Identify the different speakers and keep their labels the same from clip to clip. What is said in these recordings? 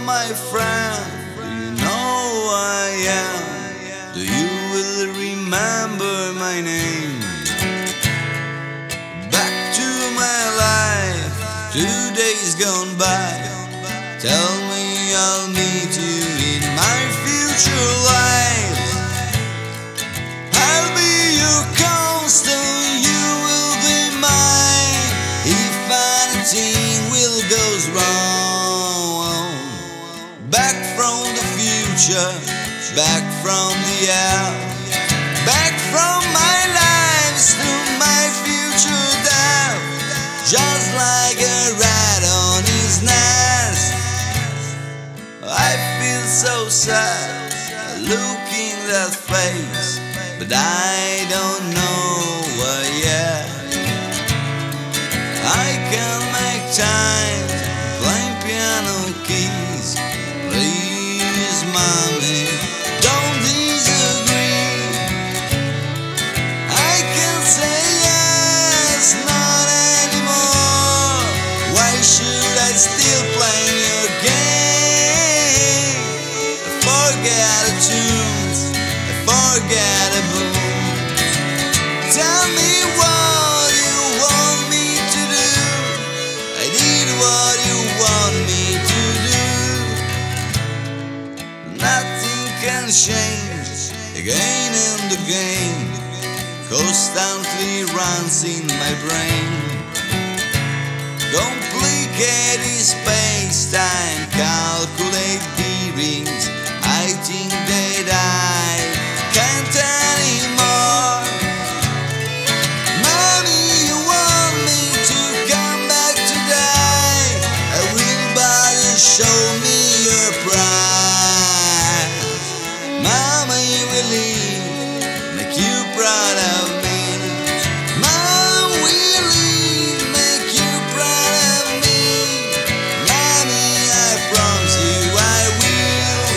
Speaker 1: my friend, do you know who I am? Do you will remember my name? Back to my life, 2 days gone by. Tell me I'll meet you in my future life. I'll be your constant, you will be mine. If anything will goes wrong, back from the future, back from the air, back from my lives to my future death. Just like a rat on his nest, I feel so sad looking that face, but I don't know why yet. I can make time, playing piano keys. Please, mommy, don't disagree. I can say yes, not anymore. Why should I still play your game? I forget the tunes, I forget the boom. Tell me what you want me to do. I did what you want me to do. Nothing can change again and again. Constantly runs in my brain. Complicated space-time, calculate bearings. I think that I can't anymore. Mommy, you want me to come back today? I will, but you show me your pride. Mama, you will leave, make you proud of me. Mom will leave, make you proud of me. Mommy, I promise you I will.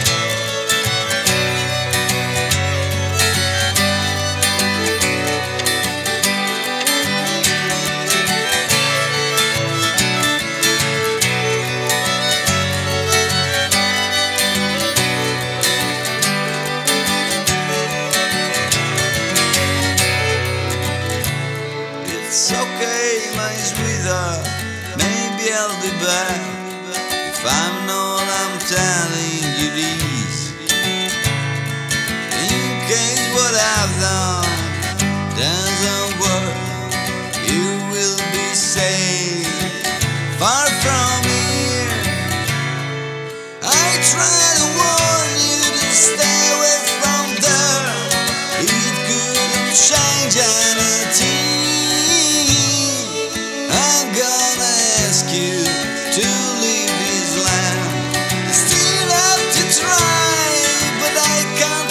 Speaker 1: It's okay, my sweetheart, maybe I'll be back. If I'm not, I'm telling you this. In case what I've done doesn't work, you will be safe, far from here. I try to warn you to stay away from there. It couldn't change anything. I'm gonna ask you to leave this land. I still have to try, but I can't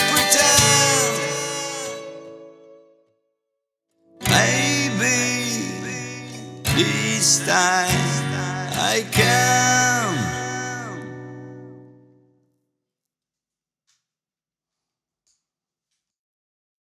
Speaker 1: pretend. Maybe this time I can.